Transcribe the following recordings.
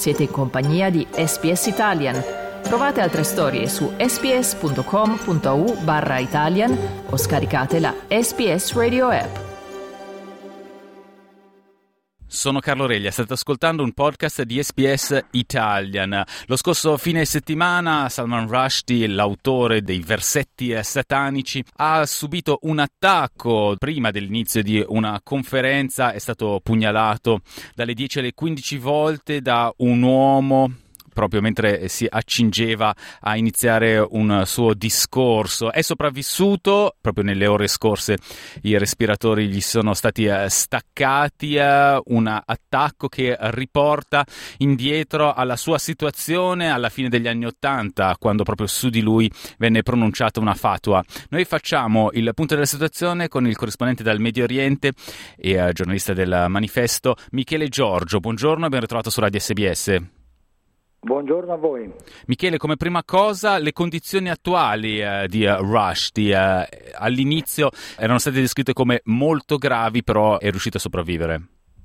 Siete in compagnia di SBS Italian. Trovate altre storie su sbs.com.au/Italian o scaricate la SBS Radio app. Sono Carlo Reglia, state ascoltando un podcast di SBS Italian. Lo scorso fine settimana Salman Rushdie, l'autore dei versetti satanici, ha subito un attacco. Prima dell'inizio di una conferenza è stato pugnalato dalle 10 alle 15 volte da un uomo proprio mentre si accingeva a iniziare un suo discorso. È sopravvissuto, proprio nelle ore scorse i respiratori gli sono stati staccati, un attacco che riporta indietro alla sua situazione alla fine degli anni '80, quando proprio su di lui venne pronunciata una fatwa. Noi facciamo il punto della situazione con il corrispondente dal Medio Oriente e giornalista del Manifesto, Michele Giorgio. Buongiorno e ben ritrovato su Radio SBS. Buongiorno a voi. Michele, come prima cosa, le condizioni attuali di Rushdie all'inizio erano state descritte come molto gravi, però è riuscito a sopravvivere.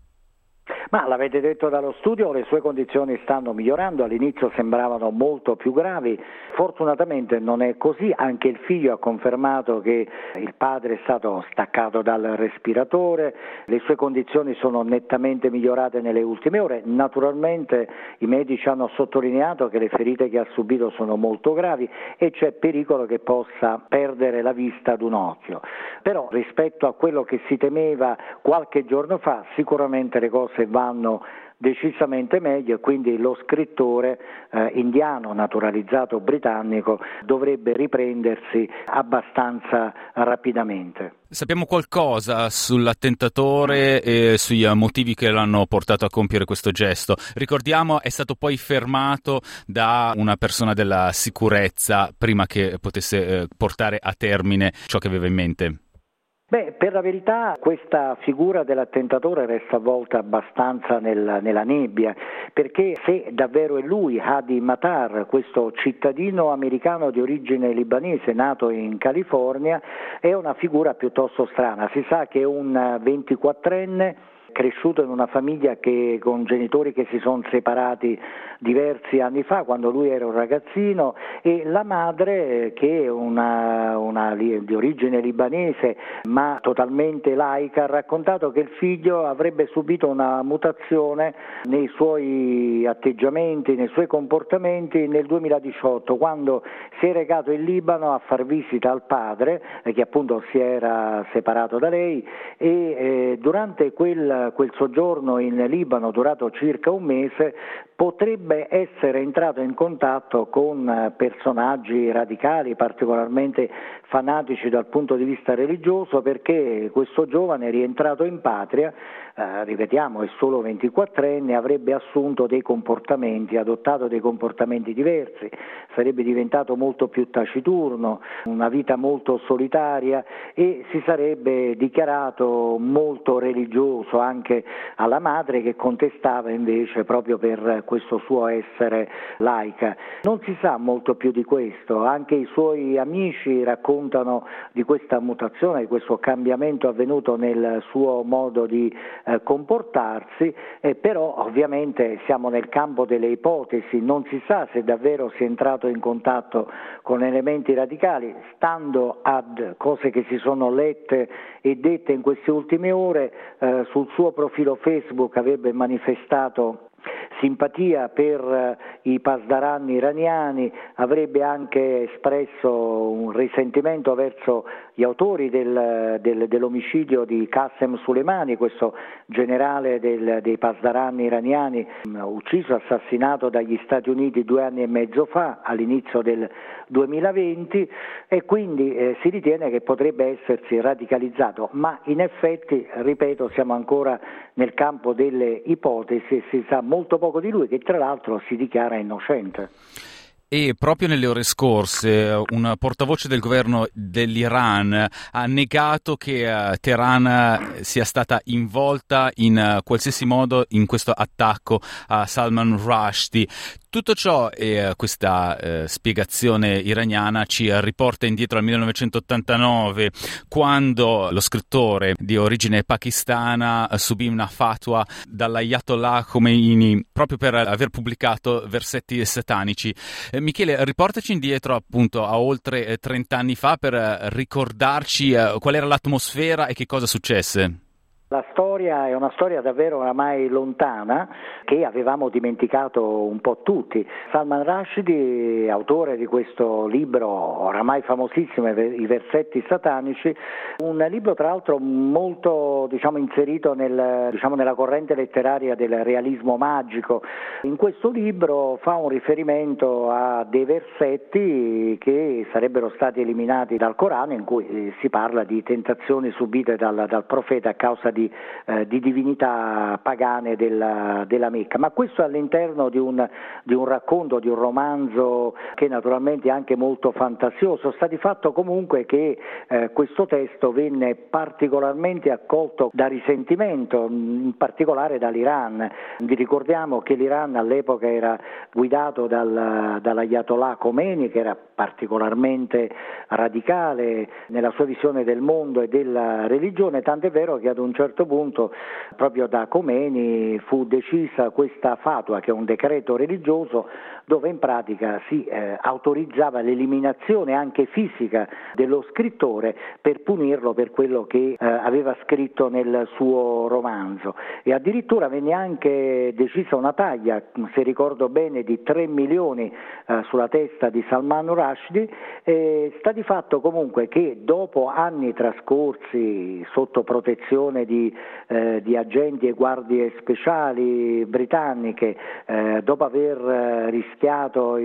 Ma l'avete detto dallo studio, le sue condizioni stanno migliorando, all'inizio sembravano molto più gravi, fortunatamente non è così, anche il figlio ha confermato che il padre è stato staccato dal respiratore, le sue condizioni sono nettamente migliorate nelle ultime ore, naturalmente i medici hanno sottolineato che le ferite che ha subito sono molto gravi e c'è pericolo che possa perdere la vista ad un occhio, però rispetto a quello che si temeva qualche giorno fa sicuramente le cose vanno decisamente meglio e quindi lo scrittore indiano naturalizzato britannico dovrebbe riprendersi abbastanza rapidamente. Sappiamo qualcosa sull'attentatore e sui motivi che l'hanno portato a compiere questo gesto. Ricordiamo, è stato poi fermato da una persona della sicurezza prima che potesse portare a termine ciò che aveva in mente. Per la verità questa figura dell'attentatore resta avvolta abbastanza nella nebbia, perché se davvero è lui, Hadi Matar, questo cittadino americano di origine libanese nato in California, è una figura piuttosto strana. Si sa che è un 24enne cresciuto in una famiglia con genitori che si sono separati diversi anni fa, quando lui era un ragazzino, e la madre, che è una di origine libanese ma totalmente laica, ha raccontato che il figlio avrebbe subito una mutazione nei suoi atteggiamenti, nei suoi comportamenti nel 2018, quando si è recato in Libano a far visita al padre, che appunto si era separato da lei, e durante quel soggiorno in Libano durato circa un mese potrebbe essere entrato in contatto con personaggi radicali, particolarmente fanatici dal punto di vista religioso, perché questo giovane rientrato in patria, ripetiamo è solo 24enne, avrebbe assunto dei comportamenti, adottato dei comportamenti diversi, sarebbe diventato molto più taciturno, una vita molto solitaria e si sarebbe dichiarato molto religioso anche alla madre, che contestava invece proprio per questo suo essere laica. Non si sa molto più di questo, anche i suoi amici raccontano di questa mutazione, di questo cambiamento avvenuto nel suo modo di comportarsi, però ovviamente siamo nel campo delle ipotesi, non si sa se davvero sia entrato in contatto con elementi radicali, stando ad cose che si sono lette e dette in queste ultime ore. Sul suo profilo Facebook avrebbe manifestato simpatia per i pasdaran iraniani, avrebbe anche espresso un risentimento verso gli autori dell'omicidio di Qasem Soleimani, questo generale dei pasdaran iraniani ucciso, assassinato dagli Stati Uniti 2 anni e mezzo fa, all'inizio del 2020, e quindi si ritiene che potrebbe essersi radicalizzato, ma in effetti, ripeto, siamo ancora nel campo delle ipotesi e si sa molto poco di lui, che tra l'altro si dichiara innocente. E proprio nelle ore scorse un portavoce del governo dell'Iran ha negato che Teheran sia stata involta in qualsiasi modo in questo attacco a Salman Rushdie. Tutto ciò e questa spiegazione iraniana ci riporta indietro al 1989, quando lo scrittore di origine pakistana subì una fatwa dall'Ayatollah Khomeini proprio per aver pubblicato versetti satanici. Michele, riportaci indietro appunto a oltre 30 anni fa per ricordarci qual era l'atmosfera e che cosa successe. La storia è una storia davvero oramai lontana che avevamo dimenticato un po' tutti. Salman Rushdie, autore di questo libro oramai famosissimo, I versetti satanici, un libro tra l'altro molto inserito nella corrente letteraria del realismo magico. In questo libro fa un riferimento a dei versetti che sarebbero stati eliminati dal Corano, in cui si parla di tentazioni subite dal profeta a causa di divinità pagane della Mecca, ma questo all'interno di un racconto, di un romanzo che naturalmente è anche molto fantasioso. Sta di fatto comunque che questo testo venne particolarmente accolto da risentimento, in particolare dall'Iran. Vi ricordiamo che l'Iran all'epoca era guidato dall'Ayatollah Khomeini, che era particolarmente radicale nella sua visione del mondo e della religione, tant'è vero che ad un certo punto proprio da Khomeini fu decisa questa fatwa, che è un decreto religioso dove in pratica si autorizzava l'eliminazione anche fisica dello scrittore per punirlo per quello che aveva scritto nel suo romanzo, e addirittura venne anche decisa una taglia, se ricordo bene, di 3 milioni sulla testa di Salman Rushdie. Sta di fatto comunque che dopo anni trascorsi sotto protezione di agenti e guardie speciali britanniche, dopo aver rischiato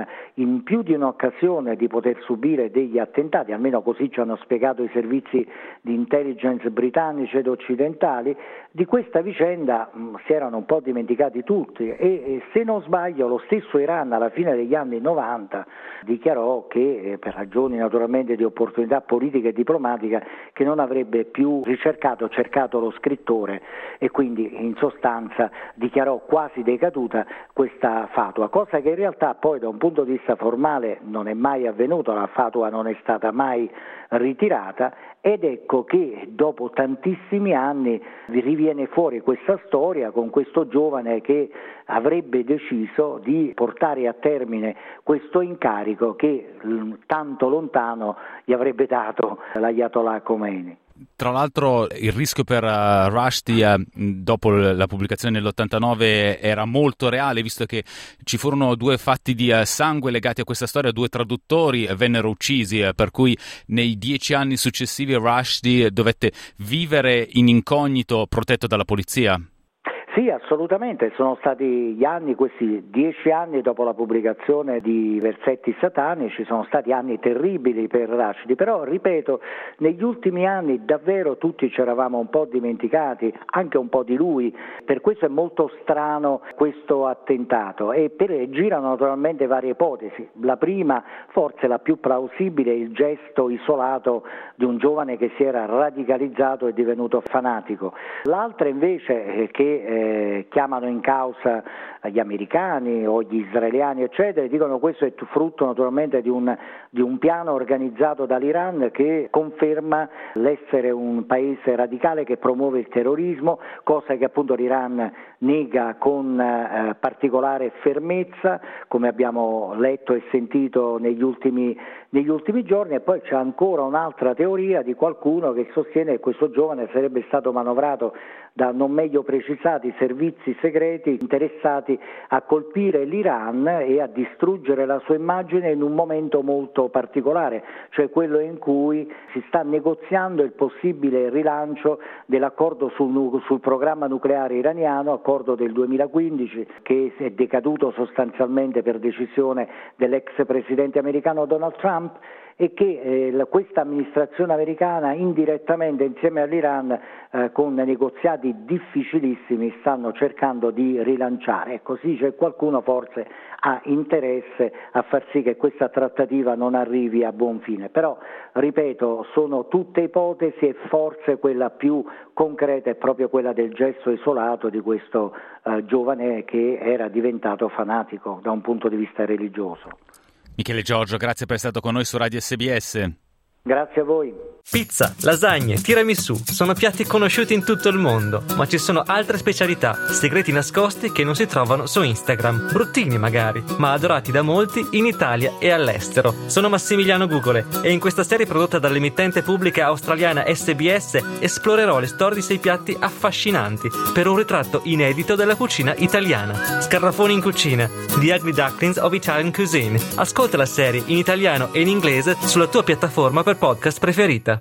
in più di un'occasione di poter subire degli attentati, almeno così ci hanno spiegato i servizi di intelligence britannici ed occidentali, di questa vicenda si erano un po' dimenticati tutti, e se non sbaglio lo stesso Iran alla fine degli anni 90 dichiarò che per ragioni naturalmente di opportunità politica e diplomatica che non avrebbe più cercato lo scrittore, e quindi in sostanza dichiarò quasi decaduta questa fatwa, cosa che in realtà poi da un punto di vista formale non è mai avvenuto. La fatwa non è stata mai ritirata, ed ecco che dopo tantissimi anni riviene fuori questa storia con questo giovane che avrebbe deciso di portare a termine questo incarico che tanto lontano gli avrebbe dato l'Ayatollah Khomeini. Tra l'altro il rischio per Rushdie dopo la pubblicazione nell'89 era molto reale, visto che ci furono 2 fatti di sangue legati a questa storia, 2 traduttori vennero uccisi, per cui nei 10 anni successivi Rushdie dovette vivere in incognito protetto dalla polizia. Sì, assolutamente, sono stati gli anni, questi 10 anni dopo la pubblicazione di Versetti satanici, sono stati anni terribili per Rushdie, però ripeto, negli ultimi anni davvero tutti ci eravamo un po' dimenticati, anche un po' di lui, per questo è molto strano questo attentato, e girano naturalmente varie ipotesi. La prima, forse la più plausibile, è il gesto isolato di un giovane che si era radicalizzato e divenuto fanatico. L'altra invece che chiamano in causa gli americani o gli israeliani eccetera, dicono questo è frutto naturalmente di un piano organizzato dall'Iran che conferma l'essere un paese radicale che promuove il terrorismo, cosa che appunto l'Iran nega con particolare fermezza, come abbiamo letto e sentito negli ultimi giorni. E poi c'è ancora un'altra teoria di qualcuno che sostiene che questo giovane sarebbe stato manovrato da non meglio precisati servizi segreti interessati a colpire l'Iran e a distruggere la sua immagine in un momento molto particolare, cioè quello in cui si sta negoziando il possibile rilancio dell'accordo sul programma nucleare iraniano, accordo del 2015 che è decaduto sostanzialmente per decisione dell'ex presidente americano Donald Trump, e che questa amministrazione americana indirettamente insieme all'Iran con negoziati difficilissimi stanno cercando di rilanciare. Ecco, sì, c'è qualcuno forse ha interesse a far sì che questa trattativa non arrivi a buon fine, però ripeto, sono tutte ipotesi e forse quella più concreta è proprio quella del gesto isolato di questo giovane che era diventato fanatico da un punto di vista religioso. Michele Giorgio, grazie per essere stato con noi su Radio SBS. Grazie a voi. Pizza, lasagne, tiramisù sono piatti conosciuti in tutto il mondo, ma ci sono altre specialità, segreti nascosti che non si trovano su Instagram, bruttini magari, ma adorati da molti in Italia e all'estero. Sono Massimiliano Gugole e in questa serie prodotta dall'emittente pubblica australiana SBS esplorerò le storie di 6 piatti affascinanti per un ritratto inedito della cucina italiana. Scarafoni in cucina, The Ugly Ducklings of Italian Cuisine. Ascolta la serie in italiano e in inglese sulla tua piattaforma per podcast preferita.